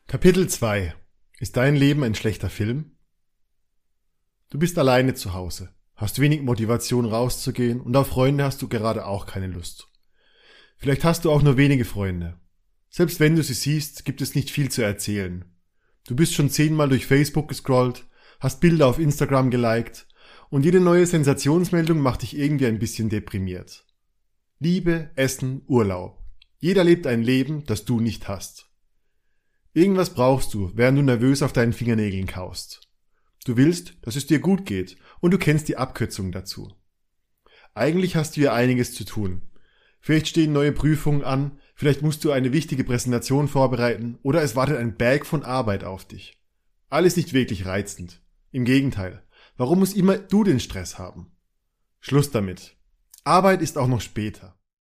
Kapitel 2. Ist dein Leben ein schlechter Film? Du bist alleine zu Hause, hast wenig Motivation rauszugehen und auf Freunde hast du gerade auch keine Lust. Vielleicht hast du auch nur wenige Freunde. Selbst wenn du sie siehst, gibt es nicht viel zu erzählen. Du bist schon 10-mal durch Facebook gescrollt, hast Bilder auf Instagram geliked und jede neue Sensationsmeldung macht dich irgendwie ein bisschen deprimiert. Liebe, Essen, Urlaub. Jeder lebt ein Leben, das du nicht hast. Irgendwas brauchst du, während du nervös auf deinen Fingernägeln kaust. Du willst, dass es dir gut geht und du kennst die Abkürzung dazu. Eigentlich hast du ja einiges zu tun. Vielleicht stehen neue Prüfungen an, vielleicht musst du eine wichtige Präsentation vorbereiten oder es wartet ein Berg von Arbeit auf dich. Alles nicht wirklich reizend. Im Gegenteil. Warum musst immer du den Stress haben? Schluss damit. Arbeit ist auch noch später.